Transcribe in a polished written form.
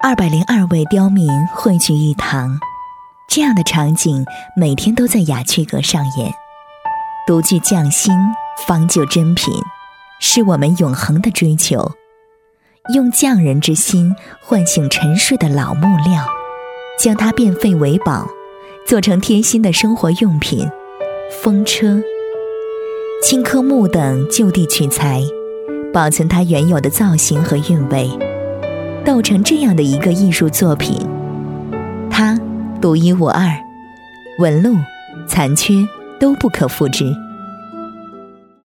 202位刁民汇聚一堂，这样的场景每天都在雅趣阁上演。独具匠心，方就珍品，是我们永恒的追求。用匠人之心唤醒沉睡的老木料，将它变废为宝，做成贴心的生活用品。风车、青稞木等就地取材，保存它原有的造型和韵味，斗成这样的一个艺术作品。它独一无二，纹路、残缺都不可复制。